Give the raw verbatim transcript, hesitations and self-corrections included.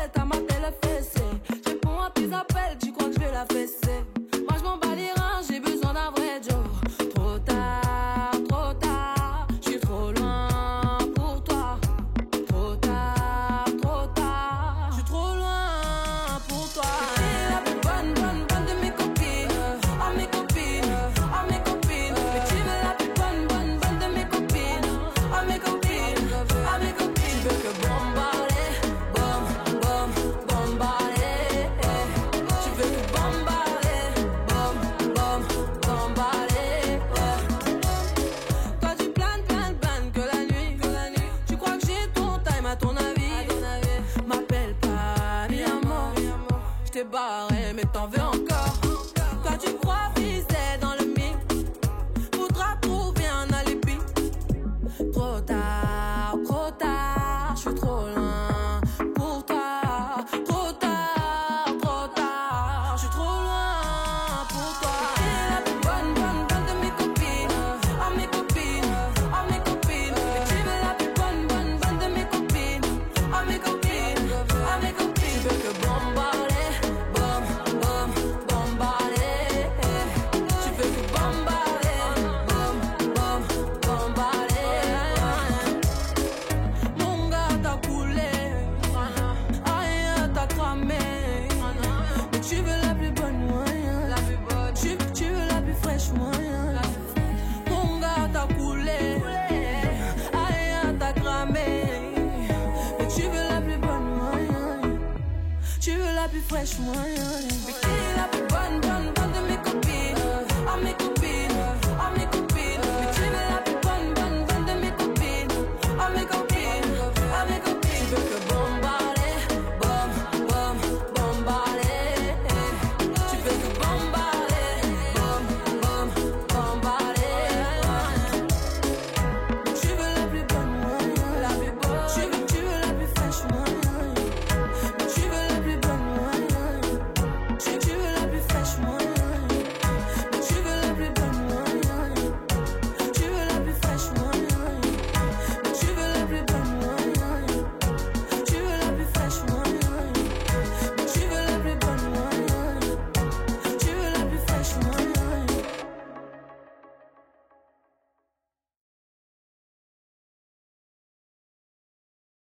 m'appelles, t'as maté le fessé. Je réponds à tes appels, tu crois que je vais la fesser. Moi je m'en bats les reins, j'ai besoin d'un vrai Joe. Trop tard, trop tard, je suis trop loin pour toi. Trop tard, trop tard, je suis trop loin pour toi. T'es la plus bonne, bonne, bonne de mes copines. Oh mes copines, oh mes copines. Mais tu veux la plus bonne, bonne, bonne de mes copines. Oh mes copines, oh mes copines. Tu veux que bombarder, bom, bom, bombarder. Tu veux que bombarder, bom, bom, bombarder. Toi tu planes, planes, planes que la nuit, que la nuit. Tu crois que j'ai ton time à ton avis? M'appelle pas, mi amor. J't'ai barré mais t'en veux encore. Toi tu crois viser dans le mix. Faudra trouver un alibi. Trop tard, trop tard, je suis trop loin pour toi. Trop tard, trop tard, je suis trop loin pour toi. T'es la plus bonne, bonne, bonne de mes copines. Oh mes copines, oh mes copines. Mais tu veux la plus bonne, bonne, bonne de mes copines. Oh mes copines, oh mes copines. Tu veux que bombarder, bom, bom, bombarder. Tu veux que bombarder, bom, bom, bombarder. Mon gars t'a coulé, rien t'a cramé. Mais tu veux la plus bonne moyen. Tu, tu veux la plus fraîche moyen. Mon gars t'a coulé, rien t'a cramé. Mais tu veux la plus bonne moyen. Tu veux la plus fraîche moyen. Mais qui est la plus bonne, bonne, bonne de mes copines? Oh mes copines, oh mes copines.